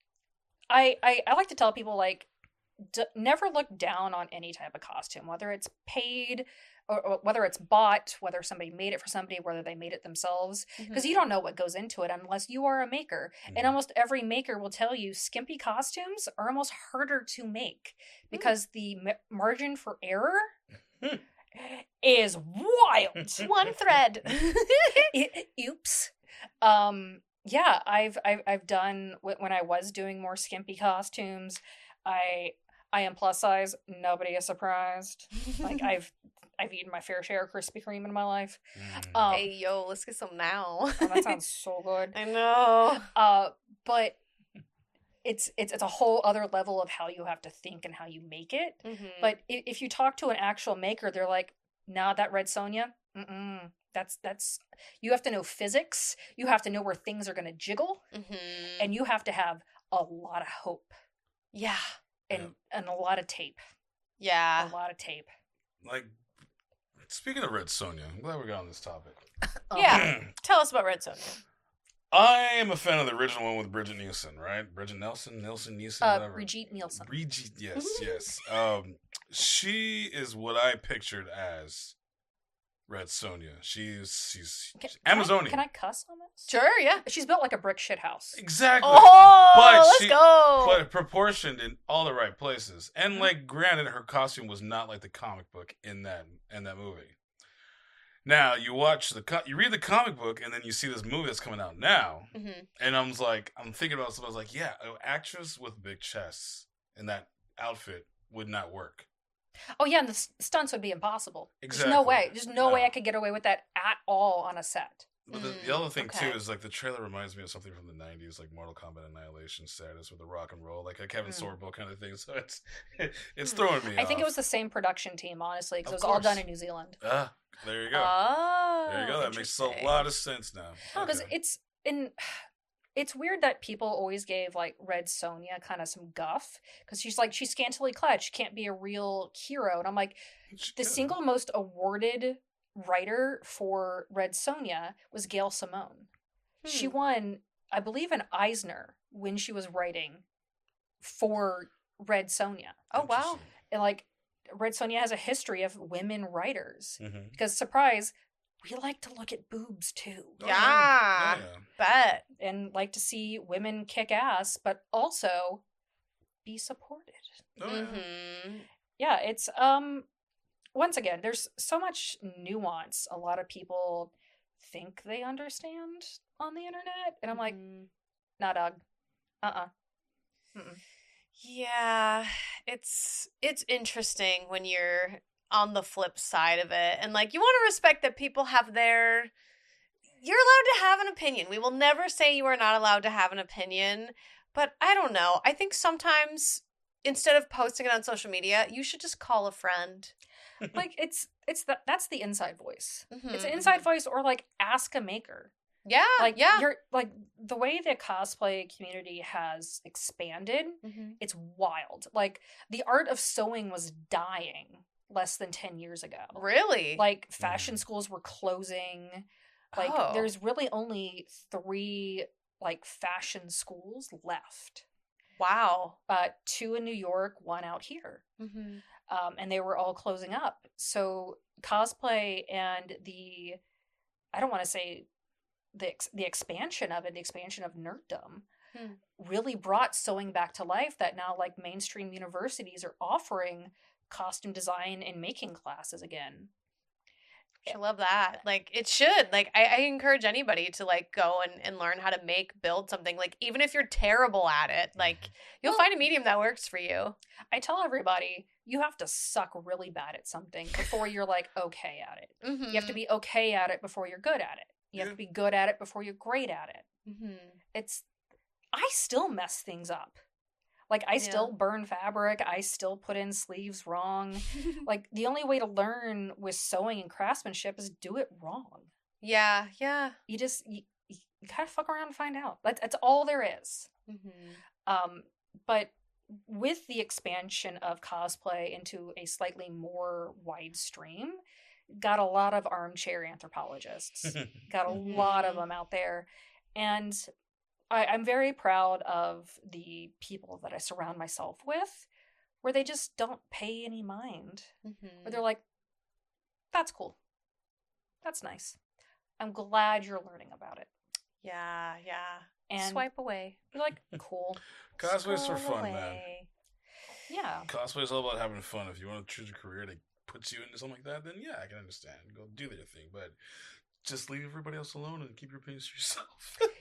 I I, I like to tell people like, d- never look down on any type of costume, whether it's paid. Or, or whether it's bought, whether somebody made it for somebody, whether they made it themselves, because Mm-hmm. you don't know what goes into it unless you are a maker. And Mhm. almost every maker will tell you skimpy costumes are almost harder to make because the ma- margin for error Hmm. is wild. One thread. I- Oops. Um, yeah, I've I've I've done wh- when I was doing more skimpy costumes. I I am plus size. Nobody is surprised. Like I've I've eaten my fair share of Krispy Kreme in my life. Mm. Um, Hey, yo, let's get some now. oh, that sounds so good. I know. Uh, but it's it's it's a whole other level of how you have to think and how you make it. Mhm. But if, if you talk to an actual maker, they're like, "Nah, that Red Sonja, mm-mm. That's that's you have to know physics. You have to know where things are going to jiggle, Mhm. and you have to have a lot of hope yeah, and and a lot of tape, yeah. a lot of tape." Like, speaking of Red Sonja, I'm glad we got on this topic. Um, Yeah. Tell us about Red Sonja. I am a fan of the original one with Bridget Nielsen, right? Bridget Nelson, Nielsen, Nielsen, Uh, whatever. Brigitte Nielsen. Brigitte, yes, yes. Um, she is what I pictured as Red Sonja. She's she's, Can, she's can I- Amazonian. Can I cuss on this? Sure, yeah. She's built like a brick shit house. Exactly. Oh, But let's she- go. But proportioned in all the right places. And Mhm. like granted her costume was not like the comic book in that in that movie. Now, you watch the co- you read the comic book and then you see this movie that's coming out now. Mhm. And I'm like I'm thinking about something I was like, yeah, an actress with big chests in that outfit would not work. Oh yeah, and the s- stunts would be impossible. Exactly. There's no way. There's no, No. way I could get away with that at all on a set. But the, Mm, the other thing okay. too is like the trailer reminds me of something from the nineties, like Mortal Kombat Annihilation status with the rock and roll, like a Kevin Mm. Sorbo kind of thing. So it's it's Hmm. throwing me I think it off. was the same production team, honestly, because Of it was all done course. in New Zealand. Ah, there you go. Oh, there you go. That makes a interesting. lot of sense now. Because Okay. it's in. It's weird that people always gave like Red Sonja kind of some guff because she's like she's scantily clad. She can't be a real hero, and I'm like the Yeah. single most awarded writer for Red Sonja was Gail Simone. She Hmm. won, I believe, an Eisner when she was writing for Red Sonja. Oh wow. And like Red Sonja has a history of women writers Mhm. because surprise, we like to look at boobs too Oh, Yeah. yeah. Bet. and like to see women kick ass, but also be supported. Oh, yeah. Mm-hmm. Yeah, it's um once again, there's so much nuance a lot of people think they understand on the internet, and I'm like, Mhm. nah, dog. Uh-uh. Mm-mm. Yeah, it's it's interesting when you're on the flip side of it, and like you want to respect that people have their. You're allowed to have an opinion. We will never say you are not allowed to have an opinion, but I don't know. I think sometimes instead of posting it on social media, you should just call a friend. Like it's it's that that's the inside voice. It's an Mhm, inside voice, or like ask a maker. Yeah, Like yeah. you're like the way the cosplay community has expanded, Mhm. it's wild. Like the art of sewing was dying less than ten years ago. Really? Like fashion Mhm. schools were closing. Like Oh. there's really only three like fashion schools left. Wow. Uh two in New York, one out here. Mm-hmm. Um, and they were all closing up. So cosplay and the, I don't want to say the ex- the expansion of it, the expansion of nerddom, Hmm. really brought sewing back to life. That now like mainstream universities are offering costume design and making classes again. I love that. Like it should. Like I, I encourage anybody to like go and, and learn how to make, build something. Like even if you're terrible at it, like you'll Well- find a medium that works for you. I tell everybody you have to suck really bad at something before you're like okay at it. Mm-hmm. You have to be okay at it before you're good at it. You have Yeah. to be good at it before you're great at it. Mm-hmm. It's I still mess things up. Like I still burn fabric, I still put in sleeves wrong. Like the only way to learn with sewing and craftsmanship is do it wrong. yeah, yeah. You just you, you gotta fuck around and find out. That's, that's all there is. Mm-hmm. Um, but with the expansion of cosplay into a slightly more wide stream, got a lot of armchair anthropologists. Got a lot of Mhm. them out there. And I, I'm very proud of the people that I surround myself with, where they just don't pay any mind. Mm-hmm. Where they're like, that's cool. That's nice. I'm glad you're learning about it. Yeah, yeah. And Swipe away. you're like, cool. Cosplay's for Scroll fun, man. away. Yeah. Cosplay is all about having fun. If you want to choose a career that puts you into something like that, then yeah, I can understand. Go do their thing, but just leave everybody else alone and keep your opinions to yourself.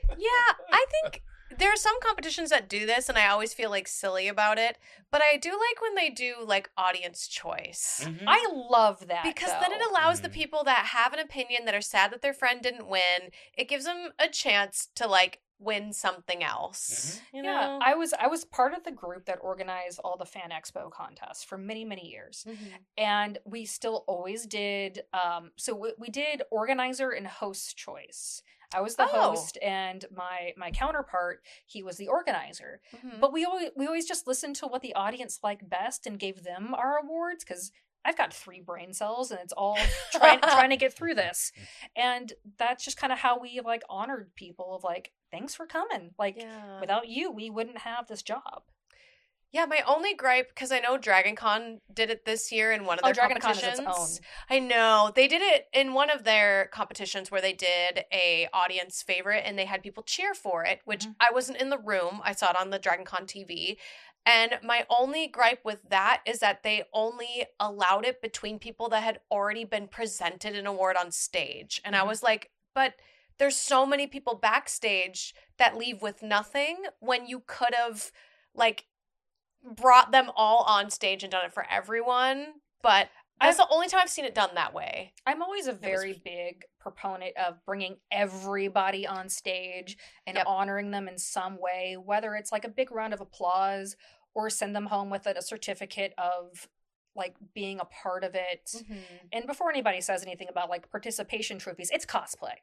Yeah, I think there are some competitions that do this, and I always feel like silly about it. But I do like when they do like audience choice. Mhm. I love that Because then it though. allows the Mhm. people that have an opinion, that are sad that their friend didn't win, it gives them a chance to like win something else. You know? Yeah, I was I was part of the group that organized all the Fan Expo contests for many many years, Mhm. and we still always did. Um, so we, we did organizer and host choice. I was the Oh. host, and my my counterpart, he was the organizer. Mhm. But we always we always just listened to what the audience liked best and gave them our awards because I've got three brain cells and it's all trying trying to get through this, and that's just kind of how we like honored people of like thanks for coming. Like Yeah. without you, we wouldn't have this job. Yeah, my only gripe, because I know Dragon Con did it this year in one of Oh, their Dragon Con is competitions. its own. I know. They did it in one of their competitions where they did a audience favorite and they had people cheer for it, which Mhm. I wasn't in the room. I saw it on the Dragon Con T V. And my only gripe with that is that they only allowed it between people that had already been presented an award on stage. And I Mhm. was like, but there's so many people backstage that leave with nothing when you could have like brought them all on stage and done it for everyone. But that's the only time I've seen it done that way. I'm always a was- very big proponent of bringing everybody on stage and Yep. honoring them in some way, whether it's like a big round of applause or send them home with a, a certificate of like being a part of it. Mm-hmm. And before anybody says anything about like participation trophies, it's cosplay.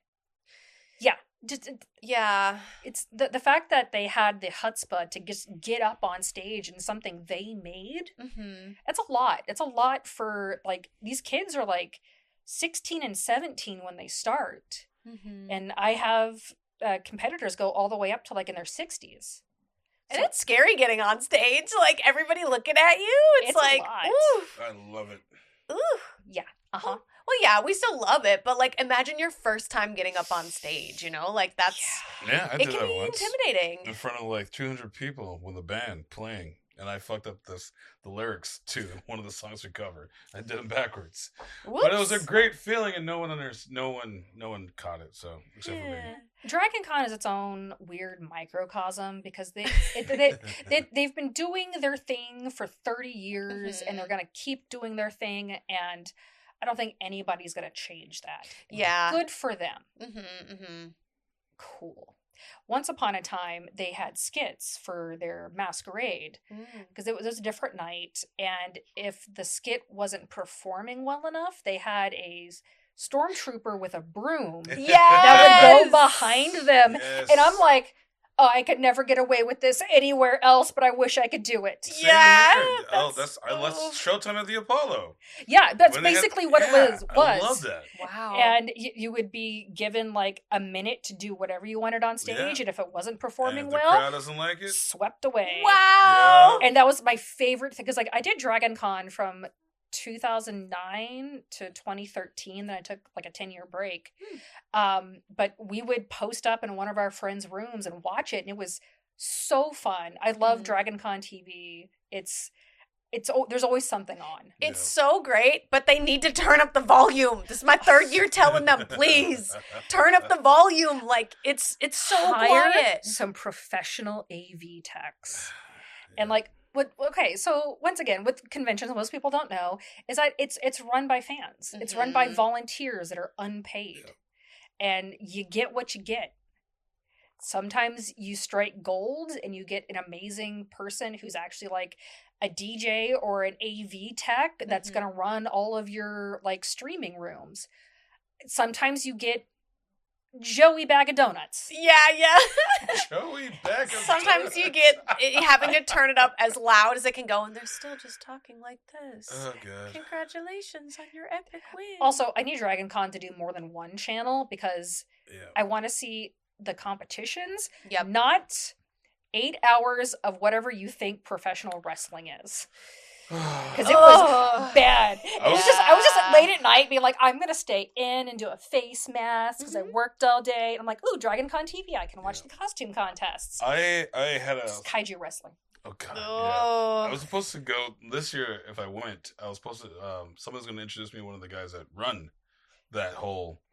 Yeah, just it- Yeah. it's the the fact that they had the chutzpah to just get up on stage in something they made. Mm-hmm. It's a lot. It's a lot for like these kids are like sixteen and seventeen when they start, Mm-hmm. and I have uh, competitors go all the way up to like in their sixties. And it's scary getting on stage, like everybody looking at you. It's, It's a like, lot. ooh, I love it. ooh. Yeah. Uh huh. Well, yeah, we still love it, but like, imagine your first time getting up on stage. You know, like that's Yeah, I it did can that be once. intimidating. In front of like two hundred people with a band playing, and I fucked up this the lyrics to one of the songs we covered. I did them backwards, but it was a Whoops. great feeling, and no one under no one no one caught it. So except for me. Yeah. Dragon Con is its own weird microcosm because they it, they, they they've been doing their thing for thirty years Mhm. and they're gonna keep doing their thing, and I don't think anybody's gonna change that. Yeah. Good for them. Mm-hmm, mm-hmm. Cool. Once upon a time, they had skits for their masquerade Mm. because it was, it was a different night, and if the skit wasn't performing well enough, they had a s- stormtrooper with a broom that would Yes! go behind them, Yes. and I'm like, oh, I could never get away with this anywhere else, but I wish I could do it. Same Yeah, here. Oh, that's that's I let's so- Showtime at the Apollo. Yeah, that's When they had- basically what Yeah, it was. Was I love that. Wow. And you, you would be given like a minute to do whatever you wanted on stage, Yeah. and if it wasn't And performing if the well, crowd doesn't like it. swept away. Wow. And that was my favorite thing because like I did Dragon Con from two thousand nine to twenty thirteen. Then I took like a ten year break. Um, but we would post up in one of our friends' rooms and watch it, and it was so fun. I love Mhm. Dragon Con T V. It's it's oh, there's always something on. It's Yeah. so great, but they need to turn up the volume. This is my third year telling them, please turn up the volume. Like it's it's so Hire quiet. some professional A V techs. And like what okay, so once again, with conventions, most people don't know, is that it's it's run by fans. It's run by Mhm. volunteers that are unpaid. Yep. And you get what you get. Sometimes you strike gold and you get an amazing person who's actually like a D J or an A V tech that's Mhm. going to run all of your like streaming rooms. Sometimes you get Joey Bag of Donuts. Yeah, yeah. Joey back. Sometimes you get it, having to turn it up as loud as it can go, and they're still just talking like this. Oh god. Congratulations on your epic win. Also, I need Dragon Con to do more than one channel because Yeah. I want to see the competitions, Yep. not eight hours of whatever you think professional wrestling is. Because it was Ugh. bad. It was just I was just like, Yeah. late at night being like, I'm gonna stay in and do a face mask because I Mhm. worked all day. And I'm like, ooh, Dragon Con T V, I can watch Yeah. the costume contests. I I had a Just kaiju wrestling. oh god. Yeah. Oh. I was supposed to go this year. If I went, I was supposed to. Um, someone's going to introduce me to one of the guys that run that whole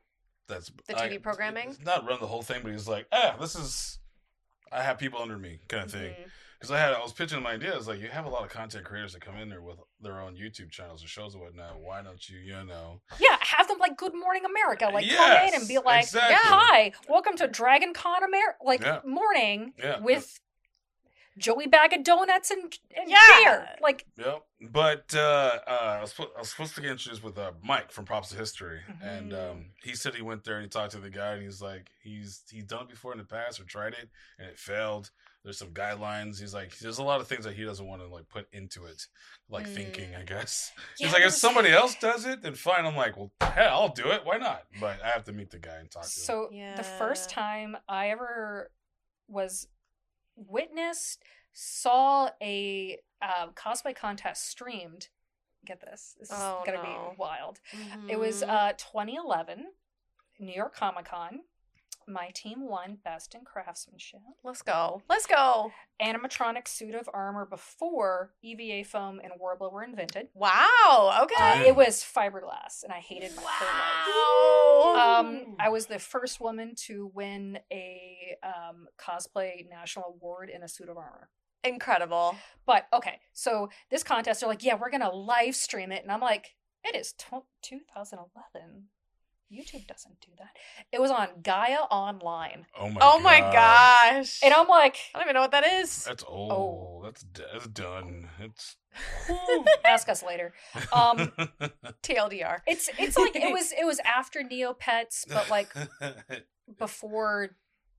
that's The T V I- programming? It's not run the whole thing, but he's like, ah, this is I have people under me kind of thing. Mhm. Because I had I was pitching my idea. It's like you have a lot of content creators that come in there with their own YouTube channels and shows and whatnot. Why don't you, you know? Yeah, have them like Good Morning America, like come Yes, in and be like, exactly. "Hi, welcome to Dragon Con America," like Yeah. morning Yeah. with Joey Bag of Donuts and, and Yeah. beer. Like, Yep. But uh, uh, I, was, spo- I was supposed to get introduced with uh, Mike from Props to History, Mhm. and um, he said he went there and he talked to the guy, and he's like, he's he's done it before in the past or tried it, and it failed. There's some guidelines. He's like, there's a lot of things that he doesn't want to like put into it, like Mm. thinking. I guess Yeah, he's like, if there's- somebody else does it, then fine. I'm like, well, hell, I'll do it. Why not? But I have to meet the guy and talk to him. so the first Yeah. time I ever was witnessed, saw a uh, cosplay contest streamed. Get this. This is Oh, gonna no. be wild. It was Mhm. uh, twenty eleven, New York Comic Con. My team won Best in Craftsmanship. Let's go. Let's go. Animatronic suit of armor before E V A foam and Warbler were invented. Wow. Okay. Uh, it was fiberglass, and I hated my whole life. Wow. Um, I was the first woman to win a um, cosplay national award in a suit of armor. Incredible. But okay, so this contest, they're like, yeah, we're gonna live stream it, and I'm like, it is t- two thousand eleven. YouTube doesn't do that. It was on Gaia Online, oh my, Oh my God. gosh. and I'm like, I don't even know what that is. That's old. Oh. That's d- that's done. It's ask us later. Um, T L D R. it's it's like it was it was after Neopets, but like before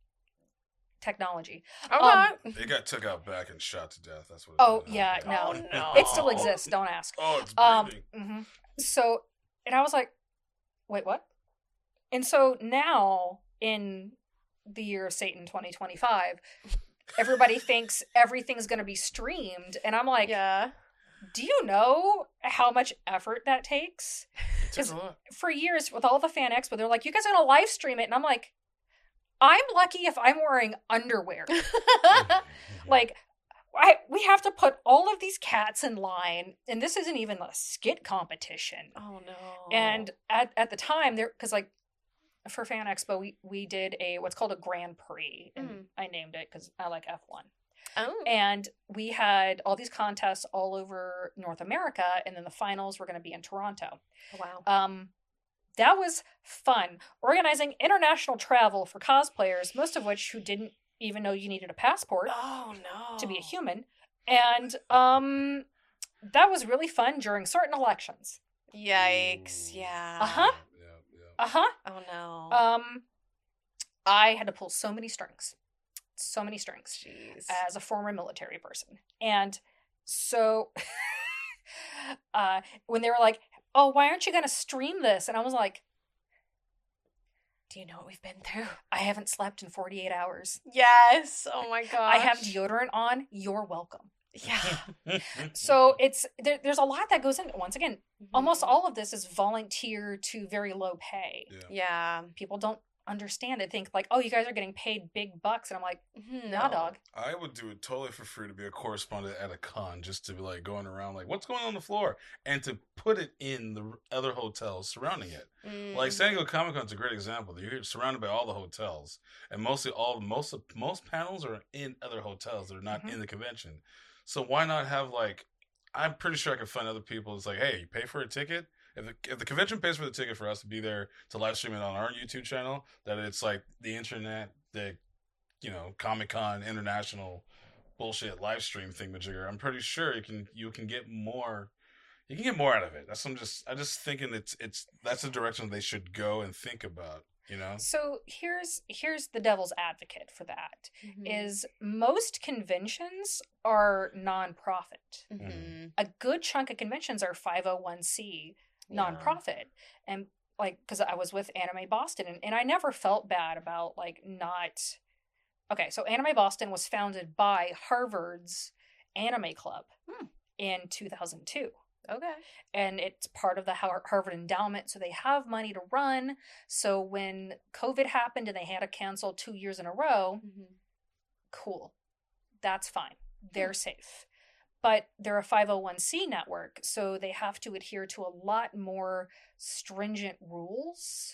technology. Okay. um, it got took out back and shot to death. That's what. It Oh, did. yeah, no. Oh, no. It still exists. Don't ask. Oh, it's Um, breathing. mhm. So, and I was like, wait, what? And so now in the year of Satan twenty twenty-five, everybody thinks everything's going to be streamed. And I'm like, Yeah. do you know how much effort that takes? It takes a lot. For years with all the Fan Expo, they're like, you guys are going to live stream it. And I'm like, I'm lucky if I'm wearing underwear. Like, I, we have to put all of these cats in line, and this isn't even a skit competition. Oh no. And at, at the time, there because like for Fan Expo, we, we did a what's called a Grand Prix, and Mm. I named it because I like F one. oh. And we had all these contests all over North America, and then the finals were going to be in Toronto. Wow. Um, that was fun. Organizing international travel for cosplayers, most of which who didn't even know you needed a passport Oh no. to be a human. And um, that was really fun during certain elections. Yikes. Ooh. Yeah. Uh-huh. Yeah, yeah. Uh-huh. Oh no. Um, I had to pull so many strings. So many strings. Jeez. As a former military person. And so uh, when they were like, oh, why aren't you going to stream this? And I was like, Do you know what we've been through? I haven't slept in forty-eight hours. Yes. Oh my gosh. I have deodorant on. You're welcome. Yeah. So it's there, there's a lot that goes in. Once again, almost Mhm. all of this is volunteer to very low pay. Yeah. Yeah. People don't understand it. Think like, oh, you guys are getting paid big bucks, and I'm like, Mhm. nah, dog. I would do it totally for free to be a correspondent at a con, just to be like going around, like, what's going on the floor, and to put it in the other hotels surrounding it. Mm. Like San Diego Comic Con's a great example. You're surrounded by all the hotels, and mostly all most of most panels are in other hotels. They're not Mhm. in the convention. So why not have like? I'm pretty sure I could find other people. It's like, hey, you pay for a ticket. If the, if the convention pays for the ticket for us to be there to live stream it on our YouTube channel, that it's like the internet, the you know Comic Con International bullshit live stream thing majigger. I'm pretty sure you can you can get more. You can get more out of it. That's I'm just I just thinking it's it's that's the direction they should go and think about. You know. So here's here's the devil's advocate for that Mhm. is most conventions are nonprofit. Mhm. A good chunk of conventions are five oh one c nonprofit, and like because I was with Anime Boston, and, and I never felt bad about like not. Okay, so Anime Boston was founded by Harvard's Anime Club Hmm. in two thousand two. Okay. And it's part of the Har- Harvard endowment, so they have money to run. So when COVID happened and they had to cancel two years in a row, Mhm. cool, that's fine, they're safe. But they're a five oh one c network, so they have to adhere to a lot more stringent rules.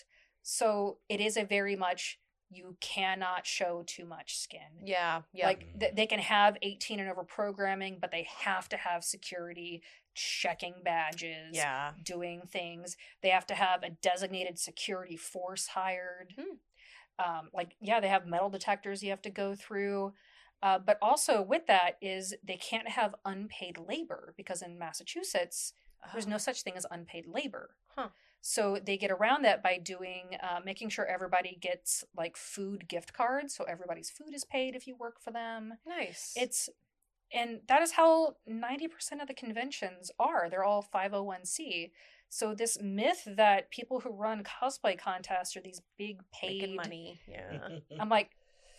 So it is a very much, you cannot show too much skin. Yeah, yeah. Like th- they can have eighteen and over programming, but they have to have security checking badges, yeah. doing things. They have to have a designated security force hired. Hmm. Um, like, yeah, they have metal detectors you have to go through. Uh, but also with that is they can't have unpaid labor because in Massachusetts, Oh. there's no such thing as unpaid labor. Huh. So they get around that by doing, uh, making sure everybody gets like food gift cards. So everybody's food is paid if you work for them. Nice. It's, and that is how ninety percent of the conventions are. They're all five oh one c. So this myth that people who run cosplay contests are these big paid making money. Yeah. I'm like,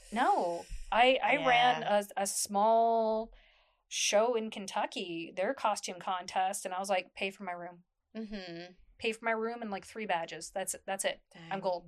no, I, I Yeah. ran a, a small show in Kentucky, their costume contest. And I was like, pay for my room, Mm-hmm. pay for my room and like three badges. That's it. That's it. I'm gold.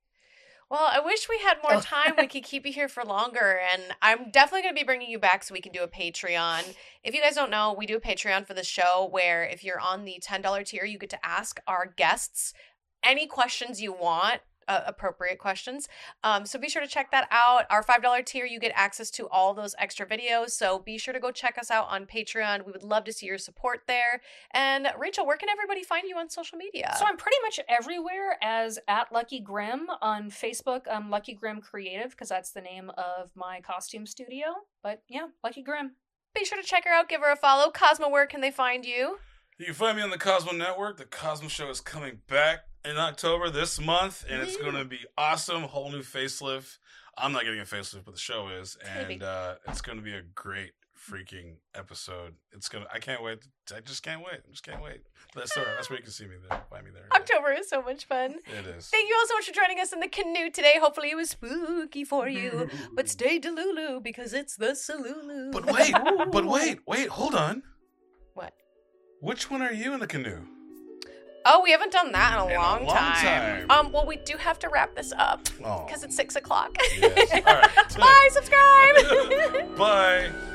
Well, I wish we had more Oh. time. We could keep you here for longer. And I'm definitely going to be bringing you back so we can do a Patreon. If you guys don't know, we do a Patreon for the show where if you're on the ten dollars tier, you get to ask our guests any questions you want. Uh, appropriate questions. Um, so be sure to check that out. Our five dollars tier, you get access to all those extra videos. So be sure to go check us out on Patreon. We would love to see your support there. And Rachel, where can everybody find you on social media? So I'm pretty much everywhere as at Lucky Grimm on Facebook. I'm Lucky Grimm Creative because that's the name of my costume studio. But yeah, Lucky Grimm. Be sure to check her out. Give her a follow. Cosmo, where can they find you? You can find me on the Cosmo Network. The Cosmo Show is coming back in October this month, and it's going to be awesome. Whole new facelift. I'm not getting a facelift, but the show is, and uh, it's going to be a great freaking episode. It's gonna. I can't wait. I just can't wait. I just can't wait. That's all right. That's where you can see me there. Find me there. October is so much fun. It is. Thank you all so much for joining us in the canoe today. Hopefully it was spooky for you. But stay Delulu because it's the Salulu. But wait, but wait, wait, hold on. What? Which one are you in the canoe? Oh, we haven't done that in a, In a long, long time. time. Um, well, we do have to wrap this up Oh. because it's six o'clock. Yes. All right. Bye, subscribe. Bye.